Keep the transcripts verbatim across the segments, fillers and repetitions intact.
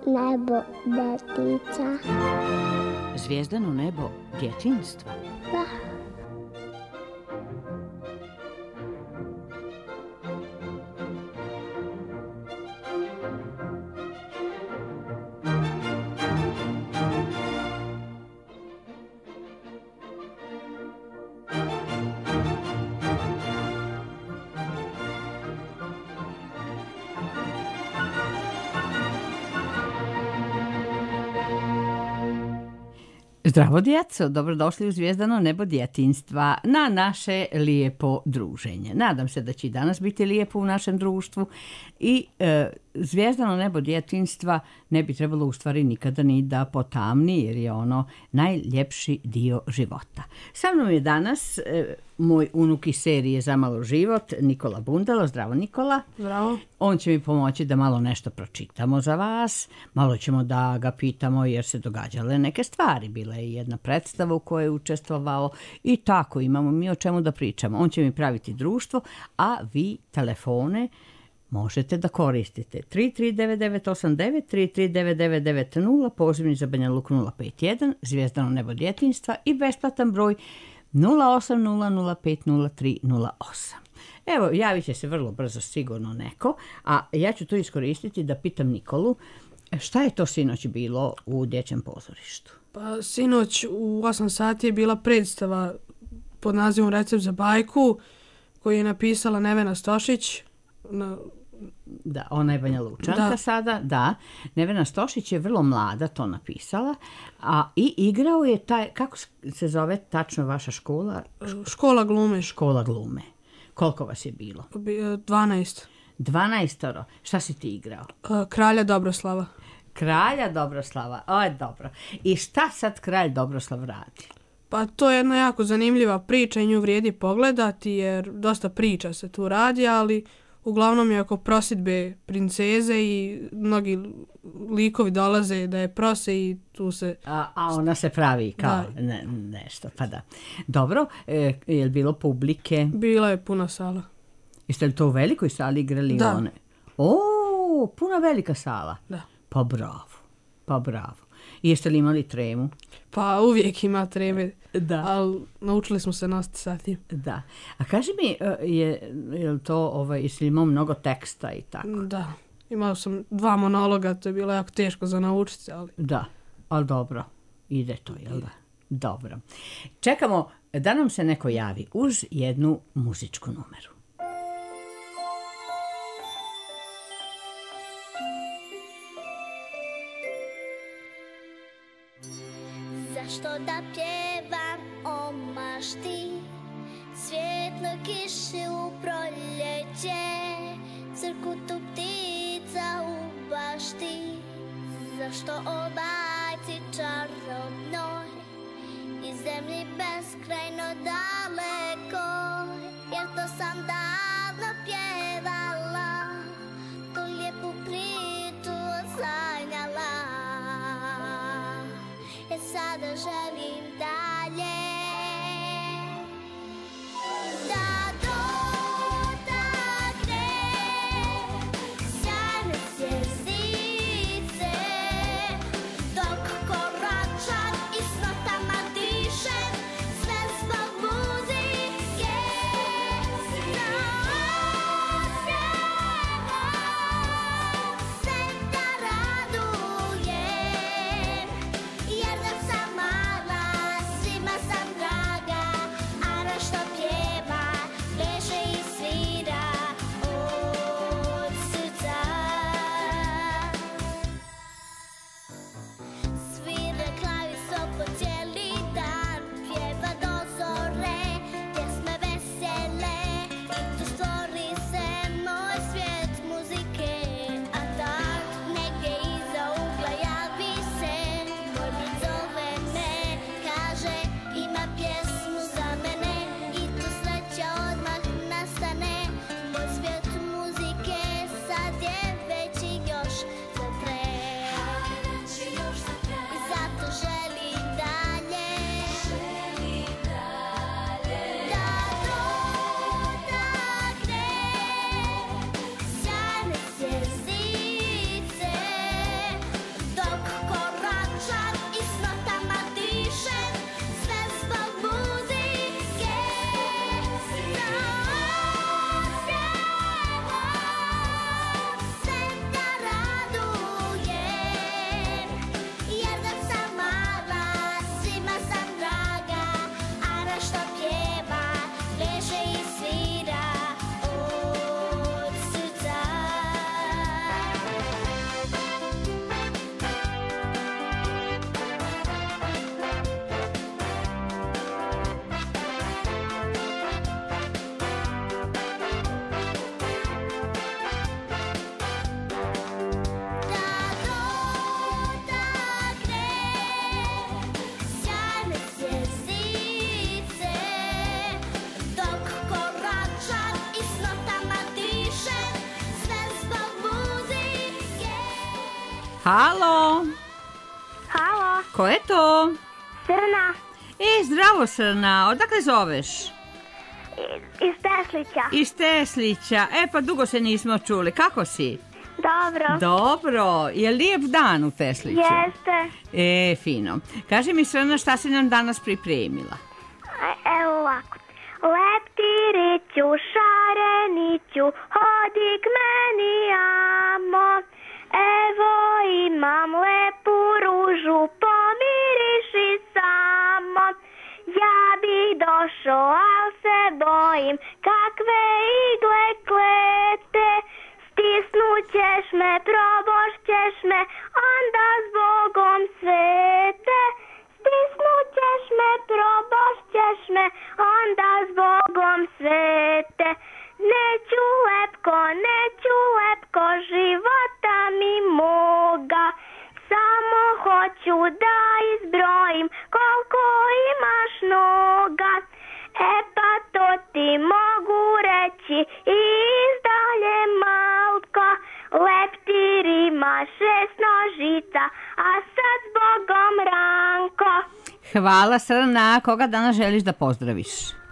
nebo detica. Zvijezdano nebo djetinjstva. Da. Zdravo djeco, dobrodošli u Zvijezdano nebo djetinjstva na naše lijepo druženje. Nadam se da će i danas biti lijepo u našem društvu i e, Zvijezdano nebo djetinjstva ne bi trebalo u stvari nikada ni da potamni jer je ono najljepši dio života. Sa mnom je danas e, moj unuk iz serije Zamalo život, Nikola Bundalo. Zdravo Nikola. Zdravo. On će mi pomoći da malo nešto pročitamo za vas, malo ćemo da ga pitamo jer se događale neke stvari. Bila je jedna predstava u kojoj je učestvovao i tako imamo mi o čemu da pričamo. On će mi praviti društvo, a vi telefone možete da koristite. tri tri devet devet osam devet, tri tri devet devet devet nula, pozivni za Banja Luku nula pet jedan, Zvijezdano nebo djetinjstva i besplatan broj nula osam nula nula pet nula tri nula osam. Evo, javit će se vrlo brzo sigurno neko, a ja ću to iskoristiti da pitam Nikolu šta je to sinoć bilo u dječjem pozorištu? Pa sinoć u osam sati je bila predstava pod nazivom Recept za bajku koju je napisala Nevena Stošić. Na... Da, ona je Banja Lučanka da. sada, da. Nevena Stošić je vrlo mlada to napisala, a i igrao je taj, kako se zove tačno vaša škola? Škola glume. Škola glume. Koliko vas je bilo? dvanaest. dvanaestoro. Šta si ti igrao? Kralja Dobroslava. Kralja Dobroslava, o je dobro. I šta sad kralj Dobroslav radi? Pa to je jedna jako zanimljiva priča i nju vrijedi pogledati jer dosta priča se tu radi, ali uglavnom je oko prosidbe princeze i mnogi likovi dolaze da je prose i tu se... A, a ona se pravi kao ne, nešto, pa da. Dobro, e, je li bilo publike? Bila je puna sala. Jeste li to u velikoj sali igrali? Da. One? O, puna velika sala? Da. Pa bravo, pa bravo. I jeste li imali tremu? Pa uvijek ima treme, da. Ali naučili smo se nositi sa tim. Da. A kaži mi, je, je li to, ovaj, jesi li imao mnogo teksta i tako? Da. Imao sam dva monologa, to je bilo jako teško za naučiti, ali... Da, ali dobro, ide to, jel da? Dobro. Čekamo da nam se neko javi uz jednu muzičku numeru. Zašto da pjevam o mašti, svjetloj kiši u proljeće, crkutu ptica u bašti? Zašto o bajci čarobnoj i zemlji beskrajno daleko, jer to sam davno pjevala, tu lijepu priču sanjala. Ja sada želim dalje da dotakne sjajne zvjezdice, dok koračam i s notama dišem, sve zbog muzike. Znam Halo, Halo, ko je to? Srna E, zdravo Srna, odakle zoveš? iz Teslića. Iz Teslića, e pa dugo se nismo čuli, kako si? Dobro. Dobro, je lijep dan u Tesliću? Jeste. E, fino. Kaži mi Srna šta si nam danas pripremila? E, Evo ovako. Leptiriću, šareniću, hodi k meni, amo. Evo imam lepu ružu, pomiriši samo. Ja bi došao, al se bojim, kakve igle klete. Stisnućeš me, probošćeš me, onda s Bogom svete. Stisnućeš me, probošćeš me, onda s Bogom svete. Neću lepko, neću lepko života mi moga. Samo hoću da izbrojim koliko imaš noga. E pa to ti mogu reći i izdalje malko. Leptir ima šest nožica, a sad s Bogom Ranko. Hvala Srna, koga danas želiš da pozdraviš?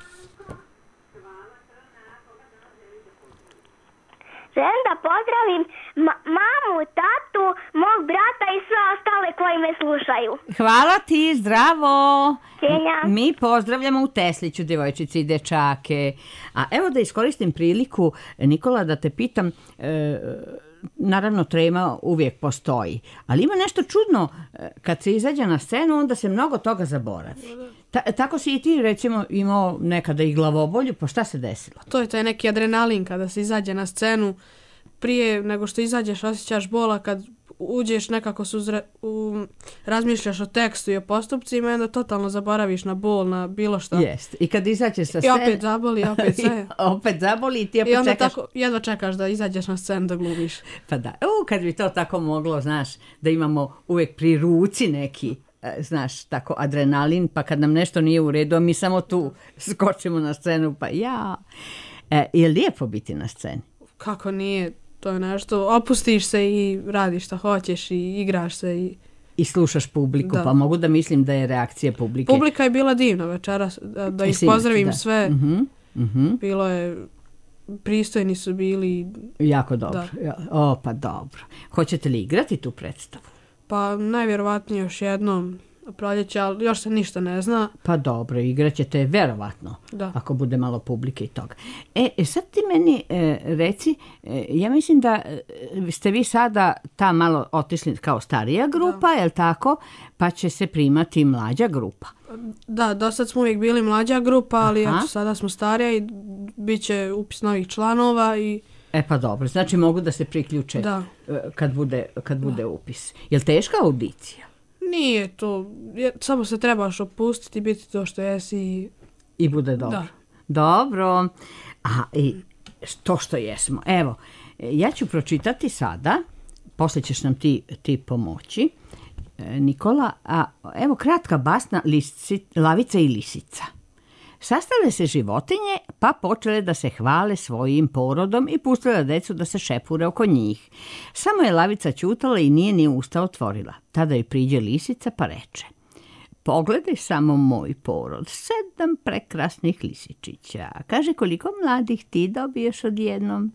Želim da pozdravim ma- mamu, tatu, mog brata i sve ostale koji me slušaju. Hvala ti, zdravo. Kenja. M- Mi pozdravljamo u Tesliću djevojčici i dečake. A evo da iskoristim priliku, Nikola, da te pitam, e, naravno trema uvijek postoji, ali ima nešto čudno, e, kad se izađe na scenu, onda se mnogo toga zaboravi. Ta- tako si i ti, recimo, imao nekada i glavobolju, pa šta se desilo? To je taj neki adrenalin kada se izađe na scenu. Prije nego što izađeš osjećaš bola, kad uđeš nekako suzre, u, razmišljaš o tekstu i o postupcima i onda totalno zaboraviš na bol, na bilo šta. Jest. I kad izađeš sa I scene... opet zaboli, opet sve. opet zaboli i ti opet I onda čekaš... tako jedva čekaš da izađeš na scenu da glumiš. Pa da, u, kad bi to tako moglo, znaš, da imamo uvijek pri ruci neki, e, znaš, tako adrenalin, pa kad nam nešto nije u redu, a mi samo tu skočimo na scenu, pa ja. E, je lijepo biti na sceni? Kako nije, to je nešto, opustiš se i radiš šta hoćeš i igraš se i... I slušaš publiku, Da. pa mogu da mislim da je reakcija publike. Publika je bila divna večeras, da, da ih Sinoć, pozdravim da. sve, Mhm, mhm. bilo je, pristojni su bili, Jako dobro. Ja, o, pa dobro. Hoćete li igrati tu predstavu? pa najvjerovatnije još jednom proljeće, ali još se ništa ne zna. Pa dobro, igrat ćete verovatno, Da. ako bude malo publike i toga. E, e, sad ti meni e, reci, e, ja mislim da e, ste vi sada ta malo otišli kao starija grupa, je li tako? Pa će se primati mlađa grupa. Da, do sad smo uvijek bili mlađa grupa, ali Aha. eto, sada smo starija i bit će upis novih članova i E pa dobro, znači mogu da se priključe Da. e, kad bude, kad bude upis. Je li teška audicija? nije to, je, samo se trebaš opustiti, biti to što jesi i I bude dobro. Da. Dobro. A i to što jesmo. Evo, ja ću pročitati sada, poslije ćeš nam ti, ti pomoći, e, Nikola, a evo kratka basna lisi, Lavica i lisica. Sastale se životinje, pa počele da se hvale svojim porodom i pustile decu da se šepure oko njih. Samo je Lavica ćutala i nije ni usta otvorila. Tada joj priđe lisica pa reče: pogledaj samo moj porod, sedam prekrasnih lisičića. Kaže, koliko mladih ti dobiješ odjednom?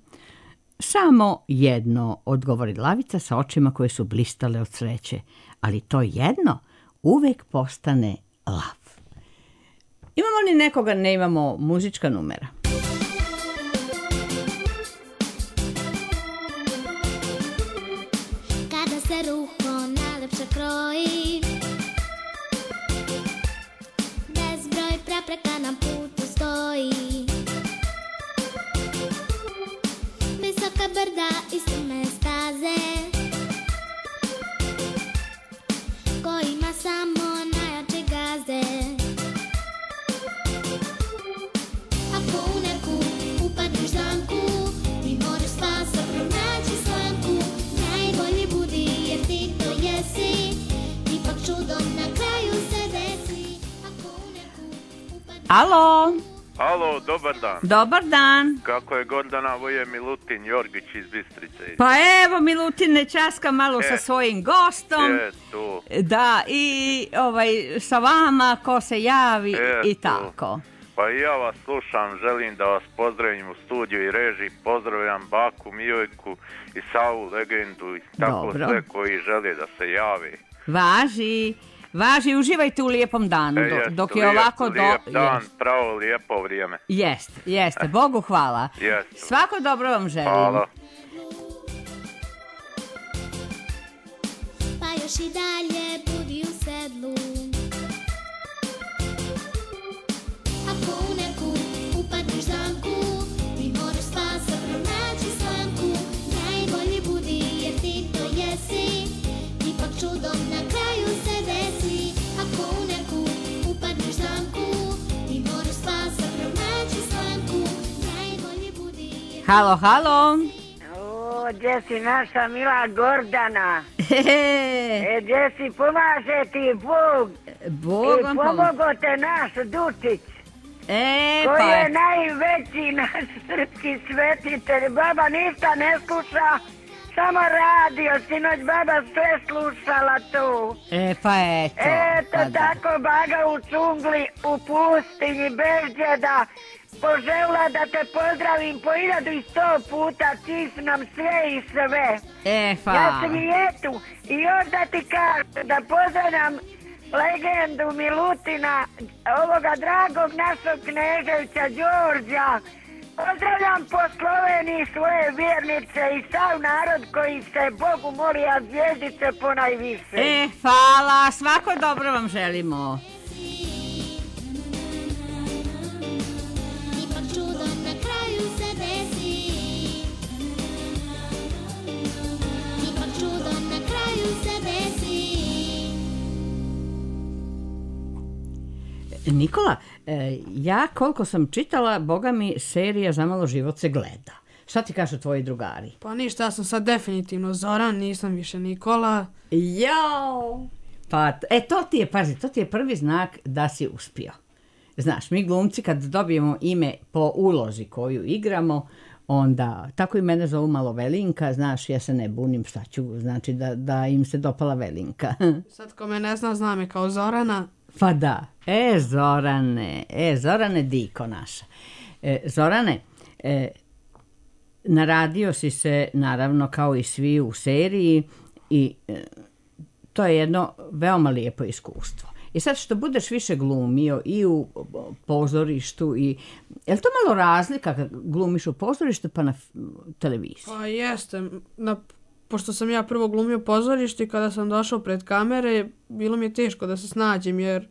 Samo jedno, odgovori Lavica sa očima koje su blistale od sreće. Ali to jedno uvek postane lav. Imamo li nekoga, ne imamo muzička numera? Kada se rukom najlepše kroji, bezbroj prepreka na putu stoji. Visoka brda i strme staze, kojima samo najjače gazde. Ako u neku upadneš zamku, ti možeš spasa pronaći slamku. Najbolji budi jer ti to jesi, ipak čudom na kraju se desi. Ako u neku upadneš... Alo, Alo, dobar dan. Dobar dan. Kako je Gordana, ovo je Milutin Jorgić iz Bistrice. Pa evo, Milutine, časka malo e, sa svojim gostom. Je, tu. Da, i ovaj, sa vama ko se javi e, i tako. Pa i ja vas slušam, želim da vas pozdravim u studiju i režiji. Pozdravljam Baku, Mijojku i Savu Legendu i tako Dobro. Sve koji žele da se jave. Važi. Važi, uživajte u lijepom danu, e, jest, dok je lijep, ovako... Lijep do... dan, jest. pravo lijepo vrijeme. Jeste, jeste, Bogu hvala. Jest. Svako dobro vam želim. Hvala. Pa još i dalje budi u sedlu. Ako u neku upadneš zamku, ti moraš spasa pronaći slamku. Najbolji budi jer ti to jesi, ipak čudom na kraju se desi. Ako u neku upadneš zamku, ti moraš spasa pronaći slamku. Najbolji budi jer... Halo, halo. O, gdje si naša mila Gordana? E, gdje si, pomaže ti Bog. Bog vam pomogu. I pomogo te naš Dučić. E, koji pa... je najveći naš srpski svetitelj. Baba ništa ne sluša, samo radio. Sinoć baba sve slušala tu. E, pa eto. Eto, pa tako da. Baga u džungli, u pustinji, bez djeda. Požela da te pozdravim po hiljadu i sto puta, ti si nam sve i sve. E, hvala. Ja sam i etu i još da ti kažem da pozdravljam legendu Milutina, ovoga dragog našog Kneževića Đorđa. Pozdravljam po Sloveniji svoje vjernice i sav narod koji se Bogu moli, a zvijezdice ponajviše. E, hvala, svako dobro vam želimo. Nikola, ja koliko sam čitala, boga mi, serija Zamalo život se gleda. Šta ti kažu tvoji drugari? Pa ništa, ja sam sad definitivno Zoran, nisam više Nikola. Jao! Pa, e, to ti je, pazi, to ti je prvi znak da si uspio. Znaš, mi glumci kad dobijemo ime po ulozi koju igramo, onda, tako i mene zovu malo Velinka, znaš, ja se ne bunim, šta ću, znači da, da im se dopala Velinka. Sad ko me ne zna, zna me kao Zorana. Pa da, e Zorane, e Zorane Diko naša. E, Zorane, e, naradio si se naravno kao i svi u seriji i e, to je jedno veoma lijepo iskustvo. I sad što budeš više glumio i u pozorištu i... Je li to malo razlika kad glumiš u pozorištu pa na televiziji? Pa jeste. Na, pošto sam ja prvo glumio u pozorištu i kada sam došao pred kamere, bilo mi je teško da se snađem jer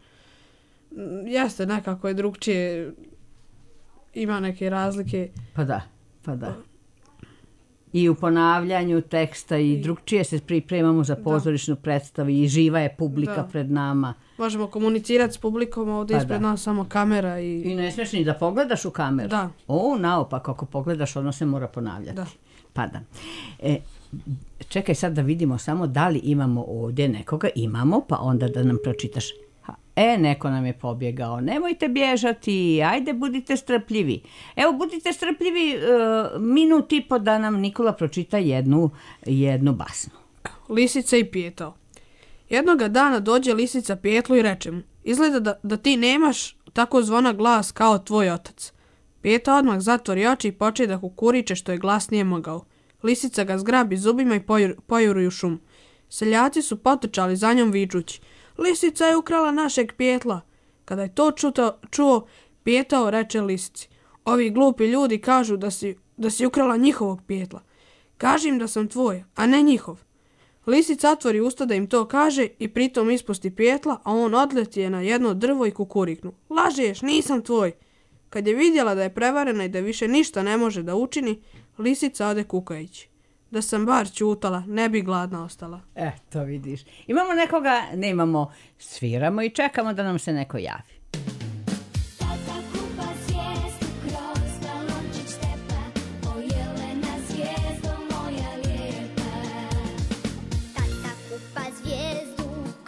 jeste nekako je drugčije, ima neke razlike. Pa da, pa da. I u ponavljanju teksta i, I drugčije se pripremamo za pozorišnu da. predstavu i živa je publika da. pred nama. Možemo komunicirati s publikom, ovdje pa ispred da. nas samo kamera. I, I ne smiješ ni da pogledaš u kameru. Da. O, naopak, ako pogledaš, ono se mora ponavljati. Da. Pa da. E, čekaj sad da vidimo samo da li imamo ovdje nekoga. Imamo, pa onda da nam pročitaš. E, neko nam je pobjegao. Nemojte bježati, ajde budite strpljivi. Evo, budite strpljivi uh, minut i po da nam Nikola pročita jednu, jednu basnu. Lisica i Pijetao. Jednoga dana dođe lisica Pijetlu i reče mu, izgleda da, da ti nemaš tako zvona glas kao tvoj otac. Pijeta odmah zatvori oči i poče da kukuriče što je glas nije mogao. Lisica ga zgrabi zubima i pojur, pojuri u šum. Seljaci su potrčali za njom vičući, lisica je ukrala našeg Pijetla. Kada je to čuto, čuo, Pijetao reče lisici, ovi glupi ljudi kažu da si, da si ukrala njihovog Pijetla. Kaži im da sam tvoj, a ne njihov. Lisica otvori usta da im to kaže i pritom ispusti Pijetla, a on odleti je na jedno drvo i kukuriknu. Lažeš, nisam tvoj. Kad je vidjela da je prevarena i da više ništa ne može da učini, lisica ode kukajući. Da sam bar ćutala, ne bi gladna ostala. Eto, vidiš. Imamo nekoga, nemamo, sviramo i čekamo da nam se neko javi.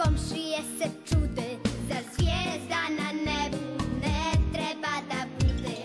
Se čude, zar zvijezda na nebu ne treba da bude?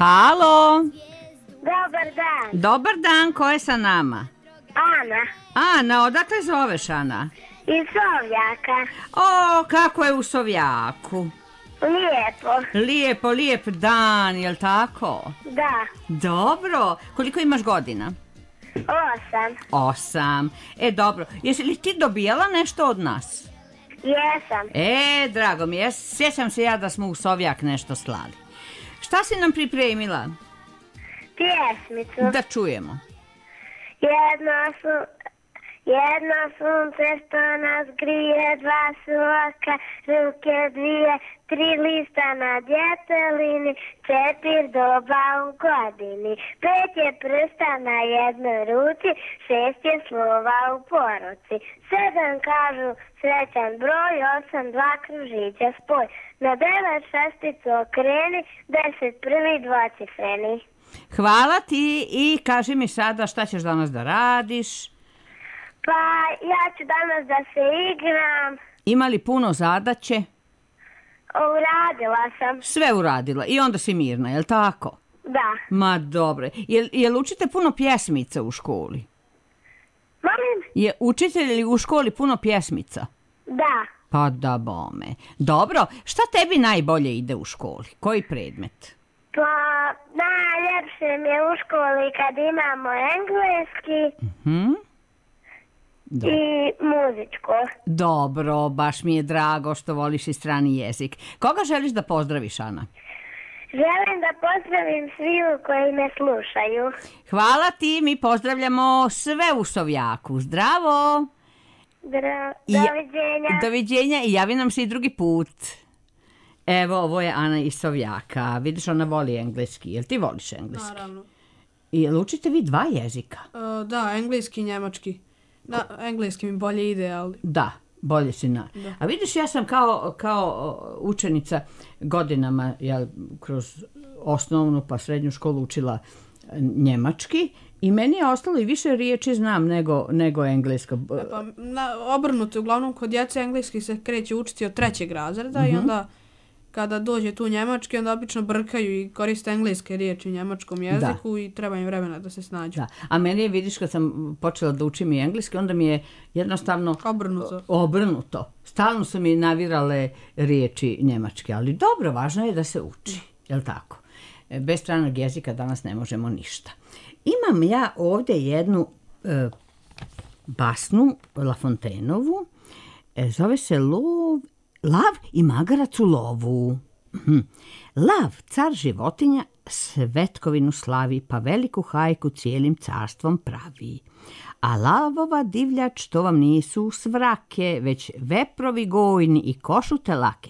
Halo. Dobar dan. Dobar dan, ko je sa nama? Ana. Ana, odakle zoveš, Ana? Iz Sovjaka. O, kako je u Sovjaku? Lijepo. Lijepo, lijep dan, jel tako? Da. Dobro. Koliko imaš godina? Osam. Osam. E, dobro. Jesi li ti dobijala nešto od nas? Jesam. E, drago mi je. Sjećam se ja da smo u Sovjak nešto slali. Šta si nam pripremila? Pjesmicu. Da čujemo. Jedno su... Jedno sunce što nas grije, dva su oka, ruke dvije, tri lista na djetelini, četiri doba u godini, pet je prsta na jednoj ruci, šest je slova u poruci, sedam kažu srećan broj, osam dva kružića spoj, na devet šesticu okreni, deset prvi dvocifreni. Hvala ti i kaži mi sada šta ćeš danas da radiš. Pa ja ću danas da se igram. Ima li puno zadaće? Uradila sam. Sve uradila i onda si mirna, jel tako? Da. Ma dobro. Jel, jel učite puno pjesmica u školi? Molim? Je učitelj li u školi puno pjesmica? Da. Pa da bome. Dobro, šta tebi najbolje ide u školi? Koji predmet? Pa najljepše mi je u školi kad imamo engleski. Mhm. Dobro. I muzičko. Dobro, baš mi je drago što voliš i strani jezik. Koga želiš da pozdraviš, Ana? Želim da pozdravim sviju koji me slušaju. Hvala ti, mi pozdravljamo sve u Sovjaku. Zdravo! Dra- I, doviđenja. Doviđenja i javi nam se i drugi put. Evo, ovo je Ana iz Sovjaka. Vidiš, ona voli engleski. Jel ti voliš engleski? Naravno. I jel učite vi dva jezika? Uh, da, engleski i njemački. Na, engleski mi bolje ide, ali... Da, bolje si na... Da. A vidiš, ja sam kao, kao učenica godinama, ja kroz osnovnu pa srednju školu učila njemački i meni je ostalo i više riječi znam nego, nego englesko. E pa, na, obrnuto, uglavnom kod djece engleski se kreće učiti od trećeg razreda mm-hmm. i onda kada dođe tu njemački, onda obično brkaju i koriste engleske riječi u njemačkom jeziku da. I treba im vremena da se snađu. Da. A meni je, vidiš, kad sam počela da učim i engleski, onda mi je jednostavno obrnuto. obrnuto. Stalno su mi navirale riječi njemačke, ali dobro, važno je da se uči, jel tako? Bez stranog jezika danas ne možemo ništa. Imam ja ovdje jednu e, basnu La Fontaineovu, e, zove se Lov Lav i magarac u lovu. Lav, car životinja, svetkovinu slavi, pa veliku hajku cijelim carstvom pravi. A lavova divljač to vam nisu svrake, već veprovi gojni i košute lake.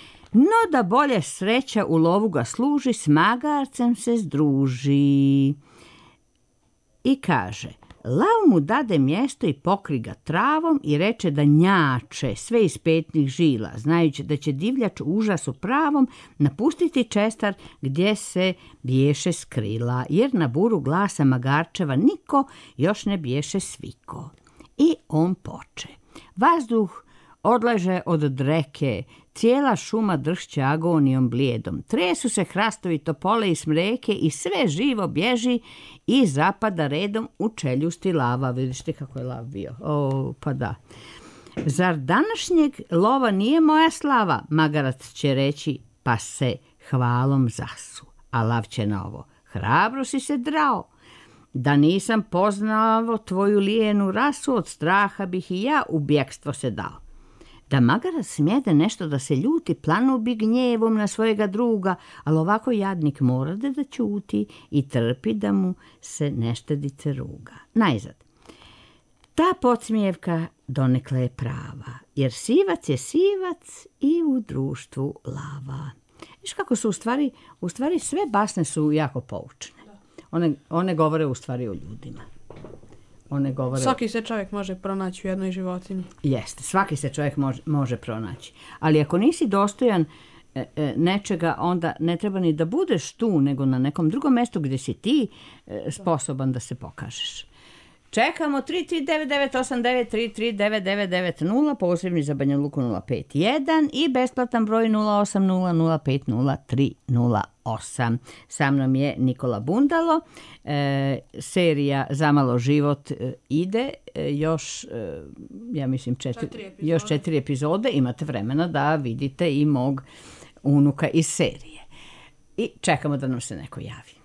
No da bolje sreća u lovu ga služi, s magarcem se združi. I kaže... Lav mu dade mjesto i pokri ga travom i reče da njače sve iz petnih žila, znajući da će divljač u užasu pravom napustiti čestar gdje se biješe skrila, jer na buru glasa magarčeva niko još ne biješe sviko. I on poče. Vazduh odleže od dreke, cijela šuma dršće agonijom blijedom. Tresu se hrastovi topole i smreke i sve živo bježi i zapada redom u čeljusti lava. Vidiš kako je lav bio? O, pa da. Zar današnjeg lova nije moja slava? Magarac će reći, pa se hvalom zasu. A lav će na ovo, hrabro si se drao. Da nisam poznao tvoju lijenu rasu, od straha bih i ja u bjekstvo se dao. Da magarac smijede nešto da se ljuti, planu bi gnjevom na svojega druga, ali ovako jadnik mora da da ćuti i trpi da mu se neštedice ruga. Najzad, ta podsmijevka donekle je prava, jer sivac je sivac i u društvu lava. Viš kako su u stvari, u stvari sve basne su jako poučne. One, one govore u stvari o ljudima. One govore... Svaki se čovjek može pronaći u jednoj životinji. Jeste, svaki se čovjek može, može pronaći. Ali ako nisi dostojan e, e, nečega, onda ne treba ni da budeš tu, nego na nekom drugom mjestu gdje si ti e, sposoban da se pokažeš. Čekamo tri tri devet devet osam devet tri tri devet devet devet nula, posebni za Banja Luku nula pet jedan i besplatan broj nula osam nula nula pet nula tri nula osam. Sa mnom je Nikola Bundalo. E, serija Zamalo život e, ide e, još, e, ja mislim, četiri, četiri epizode. još četiri epizode. Imate vremena da vidite i mog unuka iz serije. I čekamo da nam se neko javi.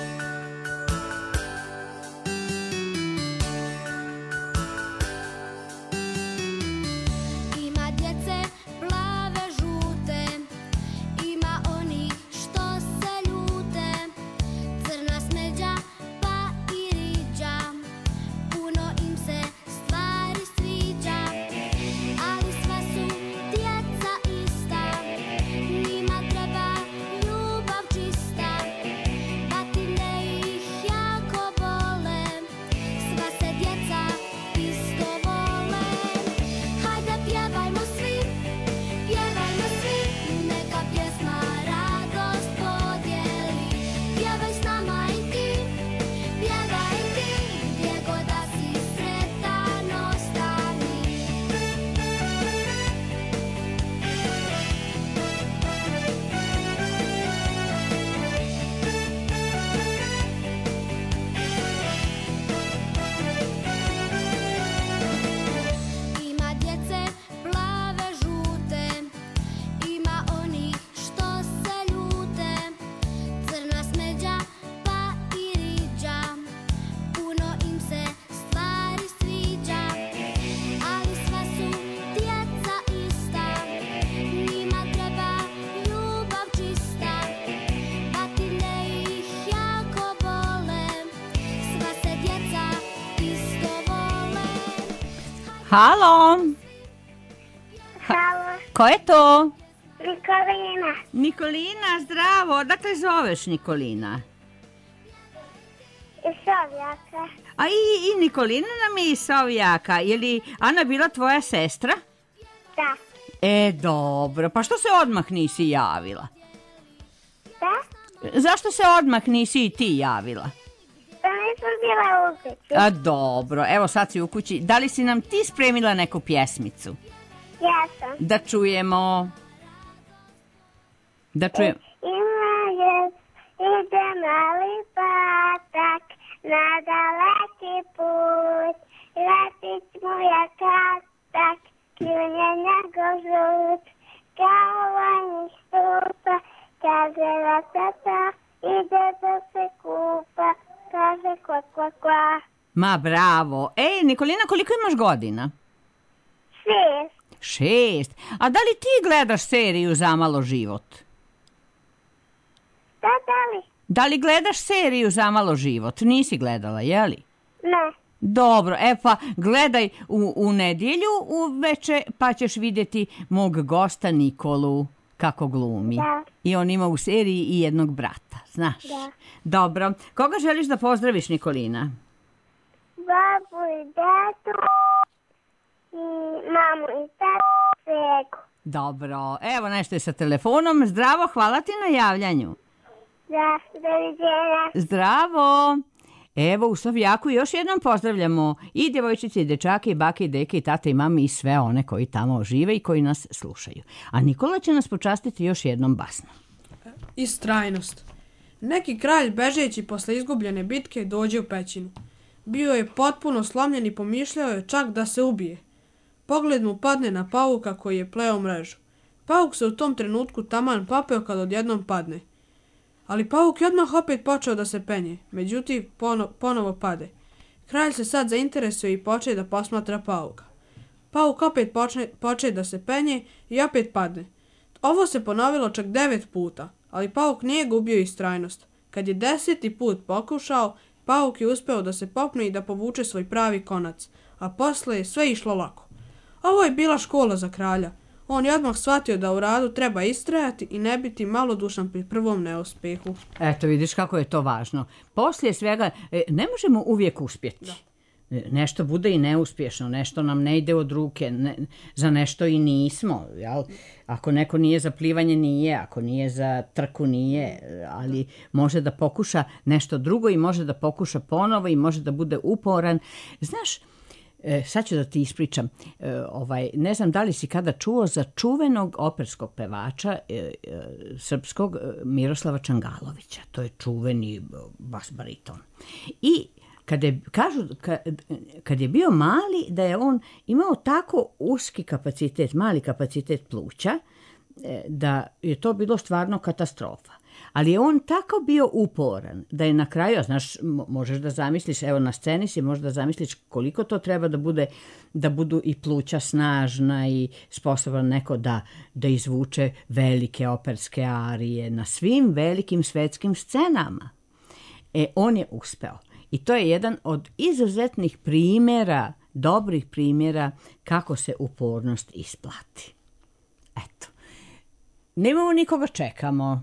Halo. Halo. Ko je to? Nikolina. Nikolina, zdravo. Odakle zoveš, Nikolina? Iz Sovjaka. A i, i Nikolina nam je iz Sovjaka. Je li Ana bila tvoja sestra? Da. E, dobro. Pa što se odmah nisi javila? Da? Zašto se odmah nisi i ti javila? Pa nisam bila u kući. A dobro, evo sad si u kući. Da li si nam ti spremila neku pjesmicu? Jesam. Da čujemo. Da čujemo. Ima je, ide mali patak na daleki put. Letić mu je katak, kljunje njegov žut. Kao vojnik stupa, kaže ratata, ide da se kupa. Kaže kva, kva, kva. Ma bravo. Ej, Nikolina, koliko imaš godina? Šest. Šest. A da li ti gledaš seriju Zamalo život? Da, da li? Da li gledaš seriju Zamalo život? Nisi gledala, je li? Ne. Dobro, e pa gledaj u, u nedjelju uveče pa ćeš vidjeti mog gosta Nikolu kako glumi. Da. I on ima u seriji i jednog brata, znaš? Da. Dobro. Koga želiš da pozdraviš, Nikolina? Babu i dedu i mamu i tatu Seku. Dobro. Evo nešto je sa telefonom. Zdravo, hvala ti na javljanju. Da, doviđenja. Zdravo. Evo u Sovjaku još jednom pozdravljamo i djevojčice i dečake i bake i deke i tate i mami i sve one koji tamo žive i koji nas slušaju. A Nikola će nas počastiti još jednom basnom. Istrajnost. Neki kralj bežeći posle izgubljene bitke dođe u pećinu. Bio je potpuno slomljen i pomišljao je čak da se ubije. Pogled mu padne na pauka koji je pleo mrežu. Pauk se u tom trenutku taman popeo kad odjednom padne. Ali pauk je odmah opet počeo da se penje, međutim pono, ponovo pade. Kralj se sad zainteresuje i počne da posmatra pauka. Pauk opet počne, počne da se penje i opet padne. Ovo se ponovilo čak devet puta, ali pauk nije gubio istrajnost. Kad je deseti put pokušao, pauk je uspeo da se popne i da povuče svoj pravi konac, a posle je sve išlo lako. Ovo je bila škola za kralja. On je odmah shvatio da u radu treba istrajati i ne biti malodušan pri prvom neuspehu. Eto, vidiš kako je to važno. Poslije svega, ne možemo uvijek uspjeti. Da. nešto bude i neuspješno, nešto nam ne ide od ruke, ne, za nešto i nismo. Jel? Ako neko nije za plivanje, nije, ako nije za trku, nije, ali može da pokuša nešto drugo i može da pokuša ponovo i može da bude uporan. Znaš, E, sad ću da ti ispričam, e, ovaj, ne znam da li si kada čuo za čuvenog operskog pevača e, e, srpskog e, Miroslava Čangalovića. To je čuveni bas bariton. I kad je, kažu, kad, kad je bio mali, da je on imao tako uski kapacitet, mali kapacitet pluća, e, da je to bilo stvarno katastrofa. Ali je on tako bio uporan da je na kraju, znaš, možeš da zamisliš, evo na sceni si možeš da zamisliš koliko to treba da bude, da budu i pluća snažna i sposoban neko da, da izvuče velike operske arije na svim velikim svetskim scenama. E, on je uspeo. I to je jedan od izuzetnih primjera, dobrih primjera kako se upornost isplati. Eto. Nemamo nikoga, čekamo.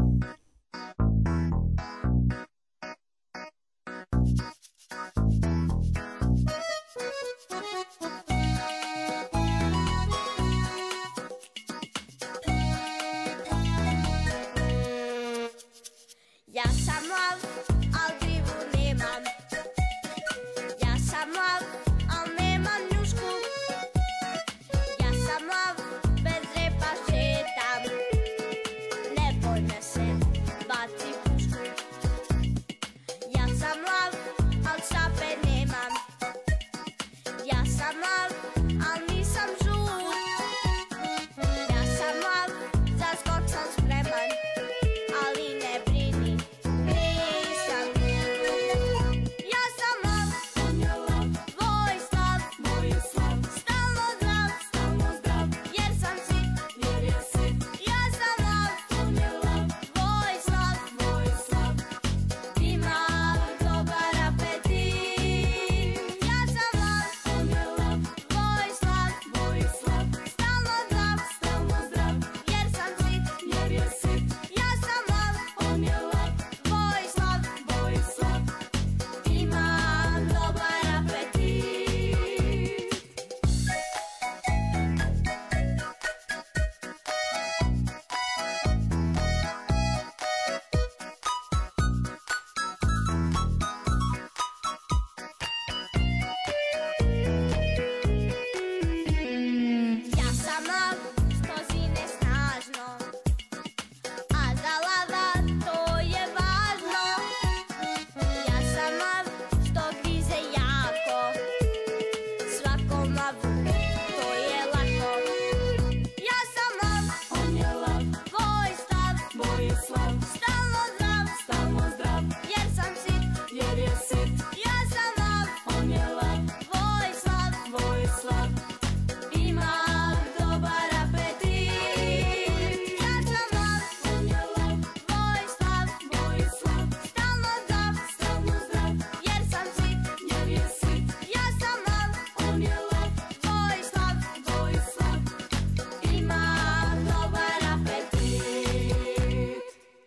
Ja sam lav, al divu nemam. Ja sam lav, al nemam njušku. Ja sam lav, bez repa šetam. Ne boj me se, baci pušku. Ja sam lav, al šape nemam. Ja sam lav, al nisam žut. Ja sam lav, za skok sam spreman. Ali ne brini, nisam. Ja sam lav, on je lav, tvoj slav, moj je slav. Stalno zdrav, stalno zdrav, jer sam sit, jer je sit. Ja sam lav, on je lav, tvoj slav, moj je slav. Imam dobar apetit. Ja sam lav, on je lav, tvoj slav, moj je slav. Stalno zdrav, stalno zdrav, jer sam sit, jer je sit. Ja sam lav, on je lav, tvoj slav, moj je slav. Imam dobar apetit. Ja sam lav, što zine snažno, a za lava to je važno. Ja sam lav, što grize jako, svakom lavu to je lako. Ja sam lav, on je lav, tvoj slav, moj je slav. Stalno zdrav, stalno zdrav, jer sam sit, jer je sit. Ja sam lav, on je lav, tvoj slav, moj je slav. Imam dobar apetit. Ja sam lav, on je lav, tvoj slav, moj je slav. Stalno zdrav, stalno zdrav, jer sam sit, jer je sit. Ja sam lav, on je lav, tvoj slav, moj je slav. Imam dobar apetit.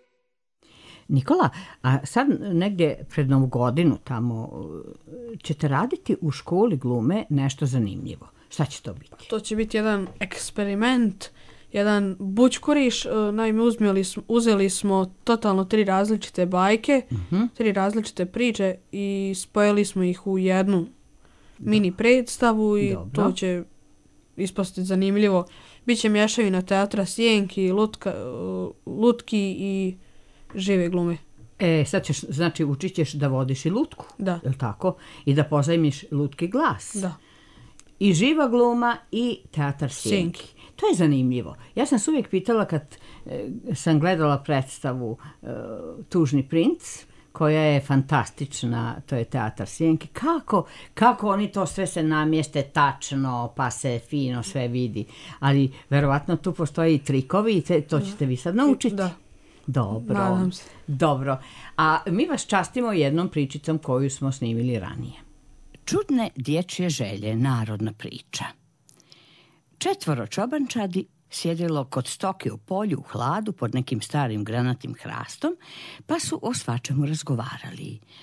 Nikola, a sad negdje pred Novu godinu tamo ćete raditi u školi glume nešto zanimljivo. Šta će to biti? To će biti jedan eksperiment, jedan bućkuriš. e, Naime, uzmeli, smo- uzeli smo totalno tri različite bajke, tri različite priče i spojili smo ih u jednu mini predstavu i Dobro. to će ispasti zanimljivo. Biće mješavina teatra Sjenki, lutka, e, lutki i žive glume. E, sad ćeš, znači učit ćeš da vodiš i lutku, Da. je li tako? I da pozajmiš lutki glas. Da. I živa gluma i teatar Sjenki. Sjenki. To je zanimljivo. Ja sam se uvijek pitala kad e, sam gledala predstavu e, Tužni princ, koja je fantastična, to je teatar Sjenki, kako, kako oni to sve se namjeste tačno, pa se fino sve vidi. Ali verovatno tu postoje i trikovi i te- to ćete vi sad naučiti. Da. Dobro. Nadam se. Dobro. A mi vas častimo jednom pričicom koju smo snimili ranije. Čudne dječje želje, narodna priča. Četvoro čobančadi sjedilo kod stoke u polju u hladu pod nekim starim granatim hrastom, pa su o svačemu razgovarali.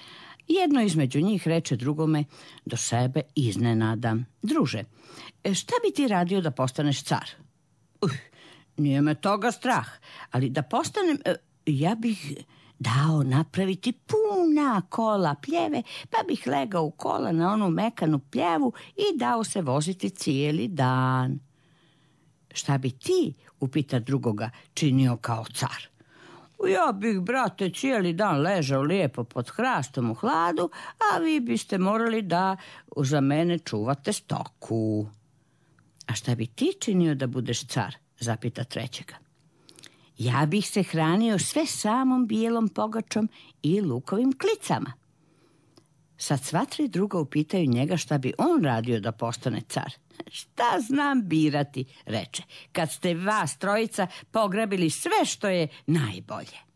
Jedno između njih reče drugome do sebe iznenada. Druže, šta bi ti radio da postaneš car? Uh, nije me toga strah, ali da postanem, ja bih dao napraviti puna kola pljeve, pa bih legao u kola na onu mekanu pljevu i dao se voziti cijeli dan. Šta bi ti, upita drugoga, činio kao car? Ja bih, brate, cijeli dan ležao lijepo pod hrastom u hladu, a vi biste morali da za mene čuvate stoku. A šta bi ti činio da budeš car? Zapita trećega. Ja bih se hranio sve samom bijelom pogačom i lukovim klicama. Sad sva tri druga upitaju njega šta bi on radio da postane car. Šta znam birati, reče, kad ste vas trojica pograbili sve što je najbolje.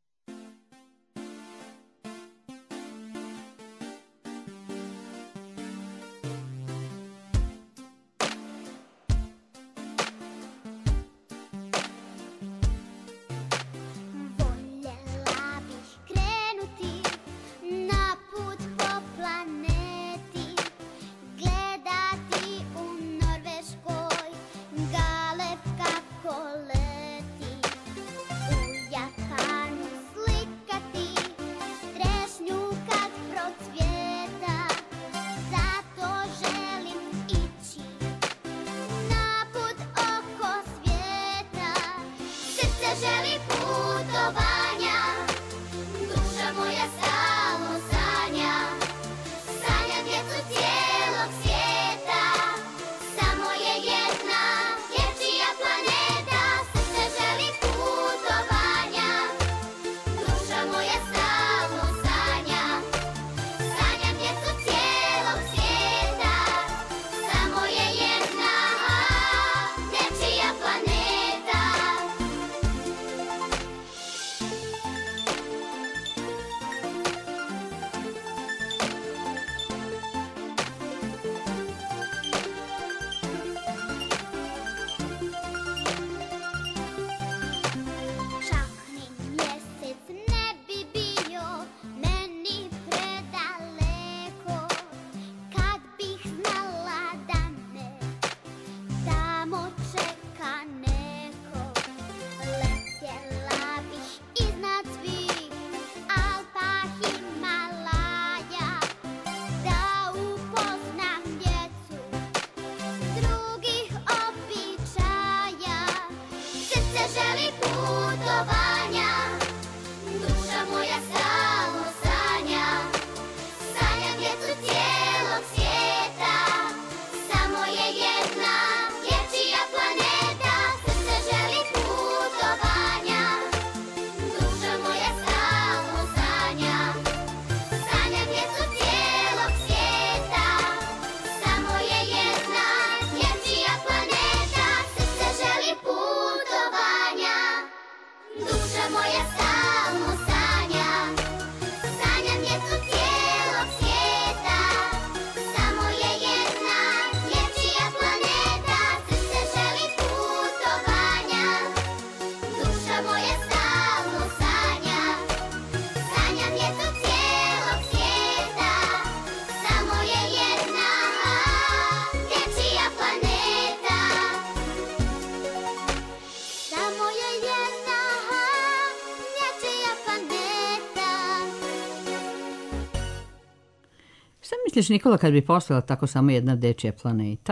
Misliš, Nikola, kad bi postojala tako samo jedna dečija planeta,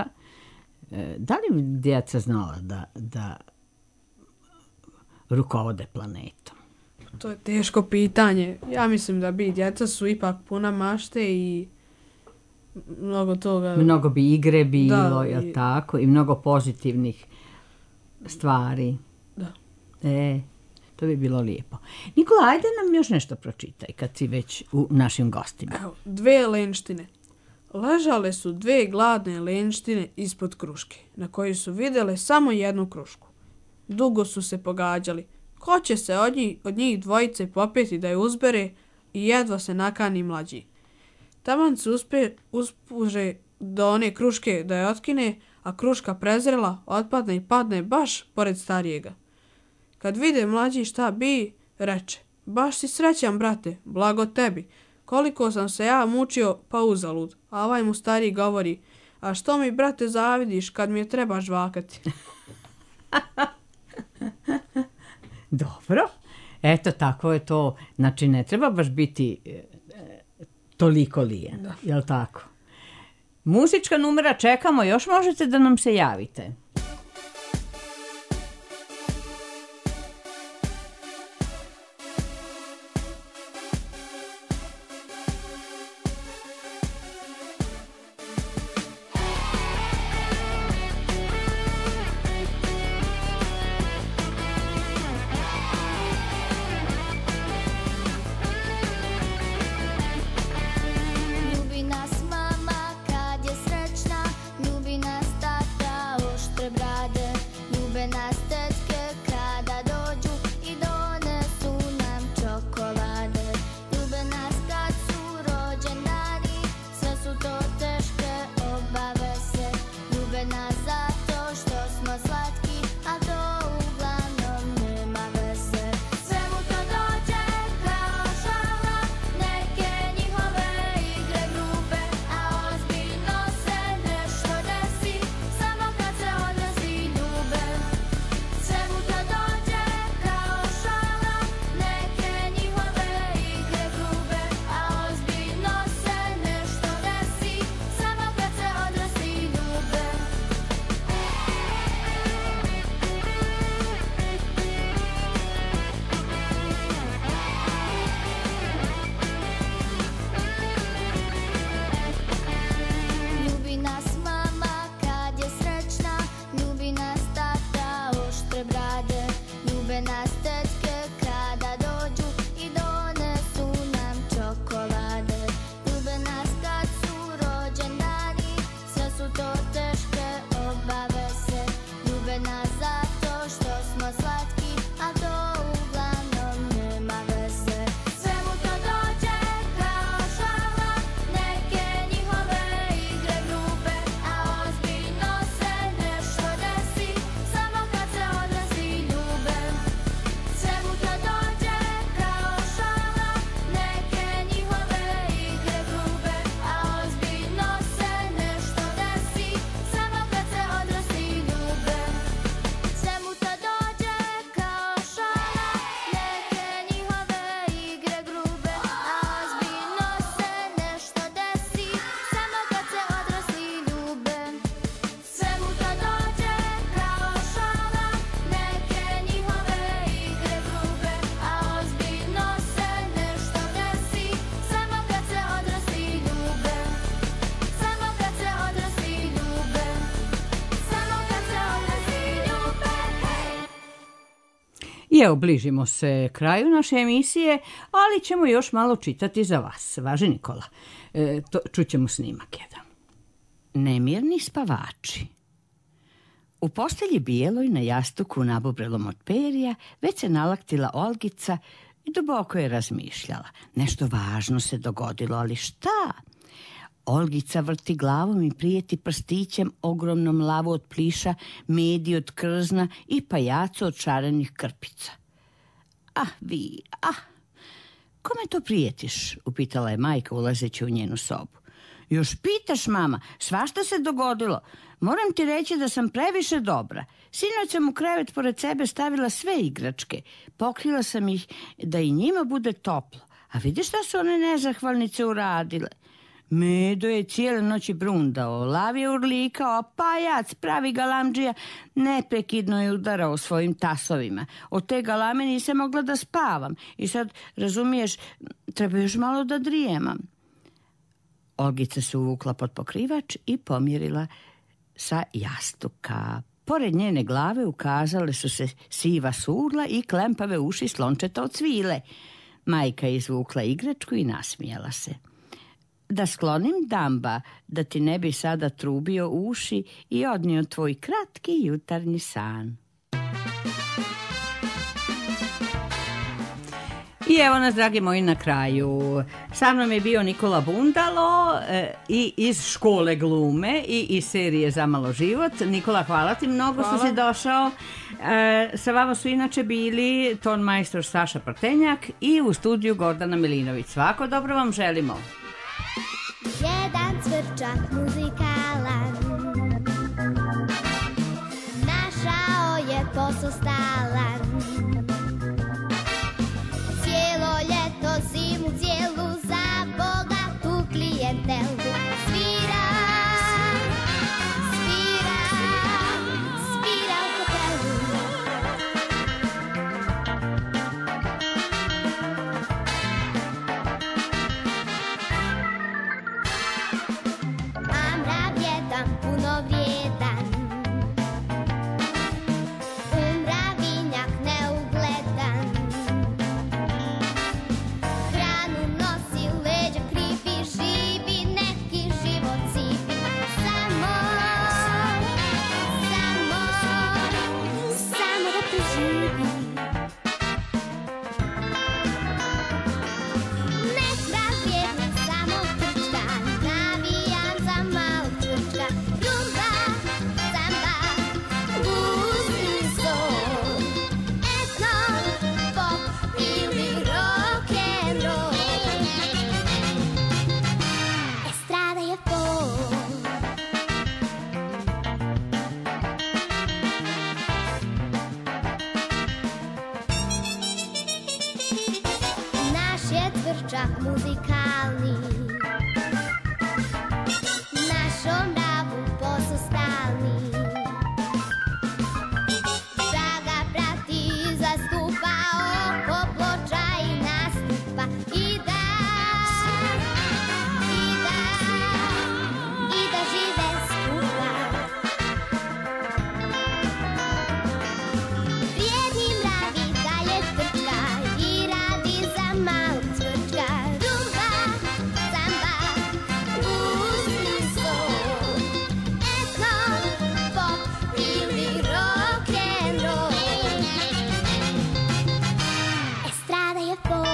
da li bi djeca znala da, da rukovode planetom? To je teško pitanje. Ja mislim da bi. Djeca su ipak puna mašte i mnogo toga... Mnogo bi igre bilo, da, jel i... tako? I mnogo pozitivnih stvari. Da. E, to bi bilo lijepo. Nikola, ajde nam još nešto pročitaj kad si već u našim gostima. Evo, dve lenštine. Ležale su dve gladne lenštine ispod kruške, na kojoj su vidjele samo jednu krušku. Dugo su se pogađali. Ko će se od njih, od njih dvojice popeti da je uzbere i jedva se nakani mlađi. Taman se uspe, uspuže do one kruške da je otkine, a kruška prezrela, otpadne i padne baš pored starijega. Kad vide mlađi šta bi, reče, baš si srećan, brate, blago tebi. koliko sam se ja mučio, pa uzalud. A ovaj mu stariji govori, a što mi, brate, zavidiš kad mi je treba žvakati? Dobro, eto tako je to. Znači ne treba baš biti e, toliko lijen, da. Jel tako? Muzička numera čekamo, još možete da nam se javite. I evo, bližimo se kraju naše emisije, ali ćemo još malo čitati za vas. Važi Nikola, e, to, čućemo snimak jedan. Nemirni spavači. U postelji bijeloj na jastuku nabubrelom od perija već se nalaktila Olgica i duboko je razmišljala. Nešto važno se dogodilo, ali šta? Olgica vrti glavom i prijeti prstićem ogromnom lavu od pliša, medi od krzna i pajacu od šarenih krpica. Ah, vi, ah, kome to prijetiš? Upitala je majka ulazeći u njenu sobu. Još pitaš, mama, svašta se dogodilo. Moram ti reći da sam previše dobra. Sinoć sam u krevet pored sebe stavila sve igračke. Pokrila sam ih da i njima bude toplo. A vidiš šta su one nezahvalnice uradile? Medo je cijele noći brundao, lav je urlikao, pajac, pravi galamdžija, neprekidno je udarao svojim tasovima. Od te galame nisam mogla da spavam i sad, razumiješ, treba još malo da drijemam. Olgica se uvukla pod pokrivač i pomjerila sa jastuka. Pored njene glave ukazale su se siva surla i klempave uši slončeta od svile. Majka je izvukla igračku i nasmijala se. Da sklonim damba, da ti ne bi sada trubio uši i odnio tvoj kratki jutarnji san. I evo nas, dragi moji, na kraju. Sa mnom je bio Nikola Bundalo e, i iz škole glume i iz serije Zamalo život. Nikola, hvala ti mnogo hvala. Što si došao. E, sa vama su inače bili ton majstor Saša Prtenjak i u studiju Gordana Milinović. Svako dobro vam želimo. Jedan cvrčak muzikalan našao je posao stalan. Cijelo ljeto, zimu cijelu za bogatu klijentelu svira, svira, svira u hotelu. A mrav jedan puno vrijedan, u mravinjak neugledan, hranu nosi, leđa kripi, živi neki život cipi. Samo, samo, samo da preživi. Nek razvjedni samo trčka, navijan za malog trčka. Rumba, samba, blues ili soul, etno, pop ili rock'n'roll. Estrada je folk. Naš je cvrčak muzikalni, našom mravu posao stalni. Da ga prati, zastupa, oko ploča i nastupa. I da, i da, i da žive skupa. Vrijedni mravi dalje trčka i radi za malog cvrčka. Rumba, samba, blues ili soul, etno, pop ili rock'n'roll. Estrada je folk.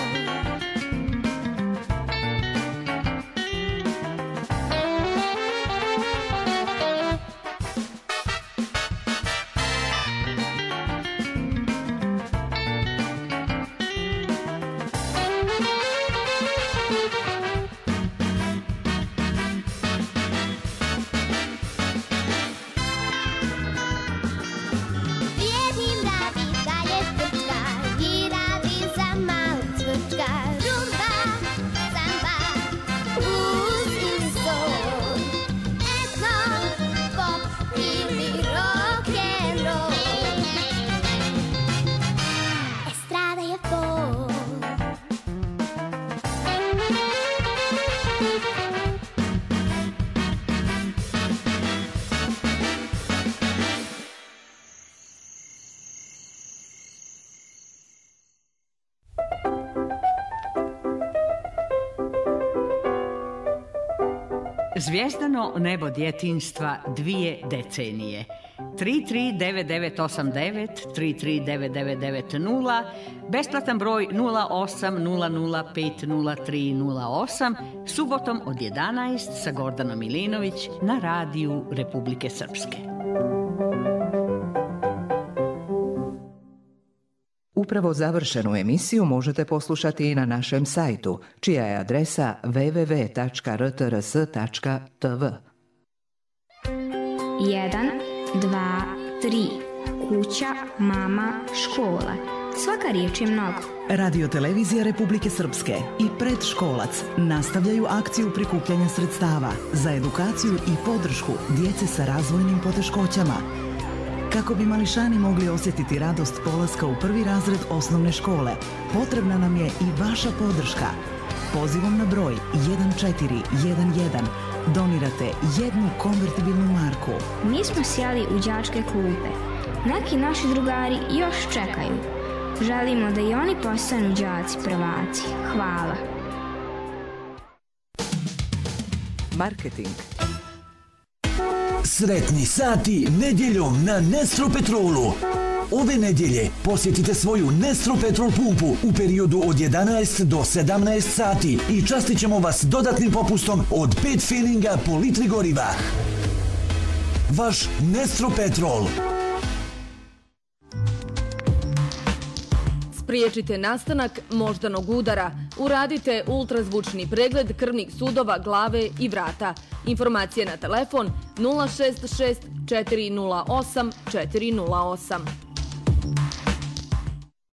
Vrijedni mravi dalje trčka i radi za malog cvrčka. Rumba, samba, blues ili soul, etno, pop ili rock'n'roll. Estrada je folk. Zvijezdano nebo djetinjstva dvije decenije. tri tri devet devet osam devet, tri tri devet devet devet nula, besplatan broj nula osam nula nula pet nula tri nula osam, subotom od jedanaest sa Gordanom Milinović na radiju Republike Srpske. Upravo završenu emisiju možete poslušati i na našem sajtu, čija je adresa w w w tačka r t r s tačka t v. jedan, dva, tri. Kuća, mama, škola. Svaka riječ je mnogo. Radio-televizija Republike Srpske i Predškolac nastavljaju akciju prikupljanja sredstava za edukaciju i podršku djece sa razvojnim poteškoćama. Kako bi mališani mogli osjetiti radost polaska u prvi razred osnovne škole, potrebna nam je i vaša podrška. Pozivom na broj jedan četiri jedan jedan donirate jednu konvertibilnu marku. Mi smo sjeli u đačke klupe. Neki naši drugari još čekaju. Želimo da i oni postanu đaci prvaci. Hvala. Marketing. Sretni sati nedjeljom na Nestro Petrolu. Ove nedjelje posjetite svoju Nestro Petrol pumpu u periodu od jedanaest do sedamnaest sati i častit ćemo vas dodatnim popustom od pet feelinga po litri goriva. Vaš Nestro Petrol. Spriječite nastanak moždanog udara. Uradite ultrazvučni pregled krvnih sudova, glave i vrata. Informacije na telefon nula šest šest četiri nula osam četiri nula osam.